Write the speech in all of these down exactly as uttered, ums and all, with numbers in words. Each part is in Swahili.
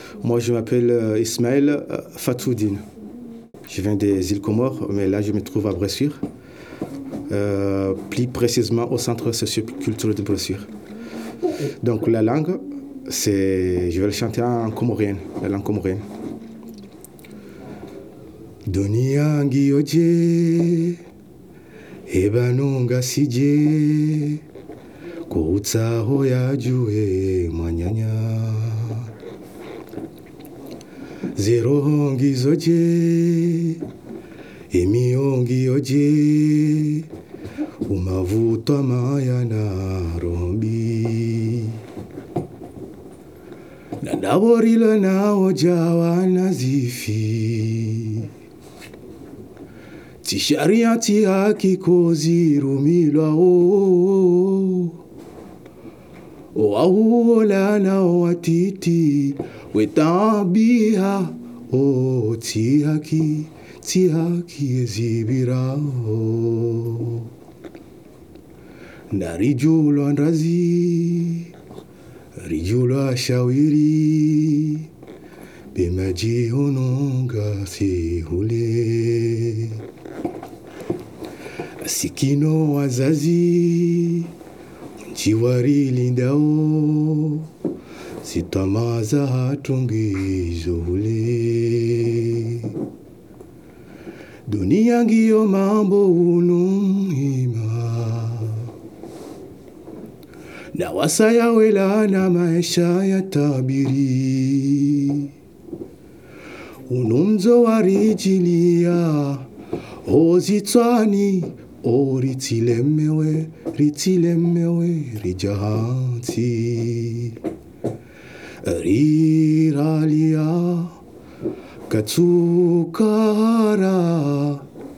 Moi, je m'appelle euh, Ismaël euh, Fatoudine. Je viens des îles Comores, mais là, je me trouve à Bressuire, euh, plus précisément au centre socioculturel de Bressuire. Donc, la langue, c'est, je vais le chanter en comorienne, la langue comorienne. Dunia ngioje, ebanunga sije, kuutsaho yajue mwanyanya. Zero ngizoje, emiongi oje, umavuto amaya na rombi. Nadaborila na ojawa nazifi. Tisharia ti haki kozi rumilwa o. O ahuola na o atiti. Wetambiha o tihaki, tihaki ezibira o. Narijulo andrazi, rijulo ashawiri, bemaji hononga sihule. Sikino wazazi, nchiwari lindao, sitamaza hatungizo hule. Dunia ngiyo mambo unumhima, na wasaya wela na maisha ya tabiri. Unumzo warijilia, ozitwani, o ritilemewe, ritilemewe, rijahanti. Riralia katsukara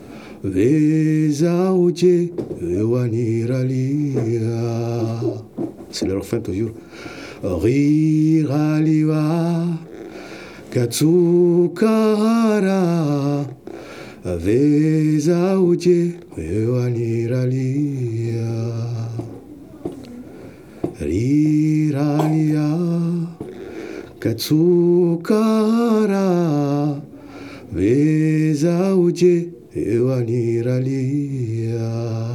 veza uje ewaniralia. C'est le refrain toujours. Riralia katsukara veza uje ewaniralia. Riralia katsukara veza uje ewaniralia.